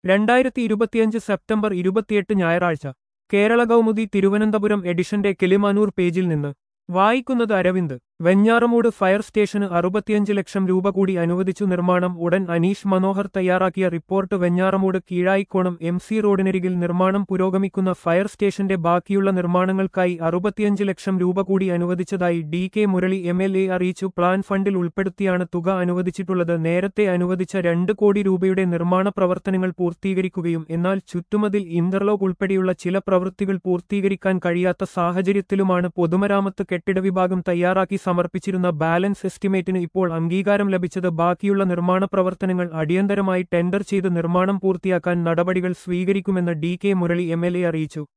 2025 September 28 ഞായറാഴ്ച കേരള കൗമുദി തിരുവനന്തപുരം എഡിഷന്റെ കിളിമാനൂർ പേജിൽ നിന്ന് വായിക്കുന്നത് അരവിന്ദ്. വെഞ്ഞാറമൂട് ഫയർ സ്റ്റേഷന് 65 ലക്ഷം രൂപ കൂടി അനുവദിച്ചു. നിർമ്മാണം ഉടൻ. അനീഷ് മനോഹർ തയ്യാറാക്കിയ റിപ്പോർട്ട്. വെഞ്ഞാറമൂട് കീഴായിക്കോണം MC റോഡിനരികിൽ നിർമ്മാണം പുരോഗമിക്കുന്ന ഫയർ സ്റ്റേഷന്റെ ബാക്കിയുള്ള നിർമ്മാണങ്ങൾക്കായി 65 ലക്ഷം രൂപ കൂടി അനുവദിച്ചതായി DK മുരളി MLA അറിയിച്ചു. പ്ലാൻ ഫണ്ടിൽ ഉൾപ്പെടുത്തിയാണ് തുക അനുവദിച്ചിട്ടുള്ളത്. നേരത്തെ അനുവദിച്ച 2 കോടി രൂപയുടെ നിർമ്മാണ പ്രവർത്തനങ്ങൾ പൂർത്തീകരിക്കുകയും എന്നാൽ ചുറ്റുമതിൽ ഇന്റർലോക്ക് ഉൾപ്പെടെയുള്ള ചില പ്രവൃത്തികൾ പൂർത്തീകരിക്കാൻ കഴിയാത്ത സാഹചര്യത്തിലുമാണ് പൊതുമരാമത്ത് കെട്ടിട വിഭാഗം തയ്യാറാക്കി സമർപ്പിച്ചിരുന്ന ബാലൻസ് എസ്റ്റിമേറ്റിന് ഇപ്പോൾ അംഗീകാരം ലഭിച്ചത്. ബാക്കിയുള്ള നിർമ്മാണ പ്രവർത്തനങ്ങൾ അടിയന്തരമായി ടെൻഡർ ചെയ്ത് നിർമ്മാണം പൂർത്തിയാക്കാൻ നടപടികൾ സ്വീകരിക്കുമെന്ന് DK മുരളി MLA അറിയിച്ചു.